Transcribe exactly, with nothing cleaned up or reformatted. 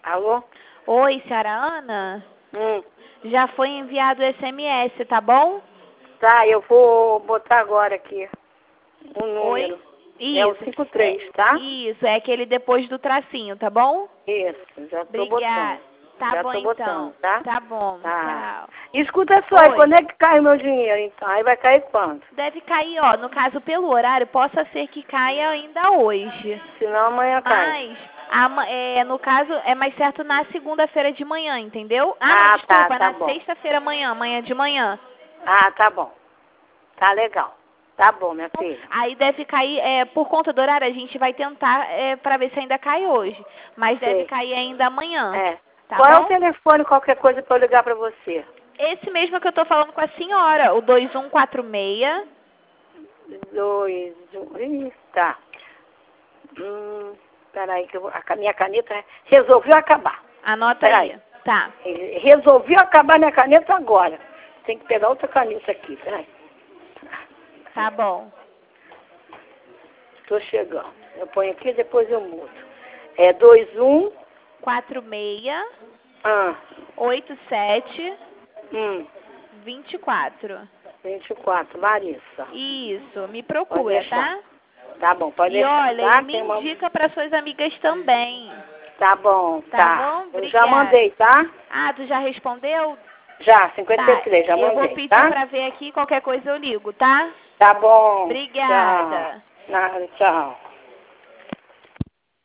Alô? Oi, senhora Ana? Hum. Já foi enviado o S M S, tá bom? Tá, eu vou botar agora aqui um número. Oi? Isso. É o cinquenta e três, tá? Isso, é aquele depois do tracinho, tá bom? Isso, já tô Obrigada. botando. Tá já bom, tô então. botando, tá? Tá bom, Tá. tchau. Escuta só, Oi. e quando é que cai o meu dinheiro, então? Aí vai cair quanto? Deve cair, ó, no caso, pelo horário, possa ser que caia ainda hoje. Senão amanhã cai. Mas, ama- é, no caso, é mais certo na segunda-feira de manhã, entendeu? Ah, não, Ah, tá, desculpa, tá na bom. sexta-feira amanhã, amanhã de manhã. Ah, tá bom. Tá legal. Tá bom, minha filha. Aí deve cair, é, por conta do horário, a gente vai tentar é, para ver se ainda cai hoje. Mas deve Sei. cair ainda amanhã. É. Tá Qual é o bom? telefone, qualquer coisa pra eu ligar pra você? Esse mesmo que eu tô falando com a senhora, o dois um quatro seis. Dois, um, ih, tá. Hum, peraí que eu vou, a ca- minha caneta resolveu acabar. Anota Peraí. aí. Tá. Re- Resolvi acabar minha caneta agora. Tem que pegar outra caneta aqui, peraí. Tá bom. Tô chegando. Eu ponho aqui, depois eu mudo. É dois, um, quatro seis ah, oito sete hum, vinte e quatro. vinte e quatro, Larissa. Isso, me Pode procura, deixar. tá? Tá bom, pode E deixar, olha, tá? e me Tem uma... indica para suas amigas também. Tá bom, Tá tá. bom? Eu já Obrigada. mandei, tá? Ah, tu já respondeu? Já, cinquenta e Tá. três, já Eu vou mandei, pedir tá? para ver aqui, qualquer coisa eu ligo, tá? Tá bom. Obrigada. Tchau. Nada, tchau.